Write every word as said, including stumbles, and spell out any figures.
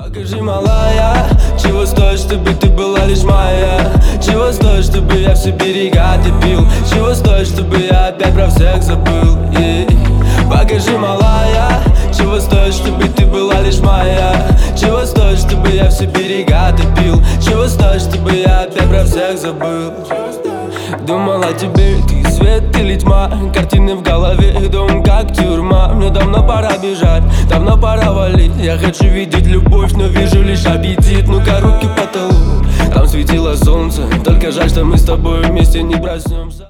Покажи, малая, чего стоит, чтобы ты была лишь моя. Чего стоит, чтобы я все берега пил. Чего стоит, чтобы я опять про всех забыл, yeah. Покажи, малая, чего стоит, чтобы ты была лишь моя. Чего стоит, чтобы я все берега пил. Чего стоит, чтобы я опять про всех забыл. Думал о тебе, ты свет или тьма. Картины в голове, дом как тюрьма. Мне давно пора бежать, давно пора валить. Я хочу видеть любовь, но вижу лишь аппетит. Ну-ка, руки по потолок, там светило солнце. Только жаль, что мы с тобой вместе не проснемся.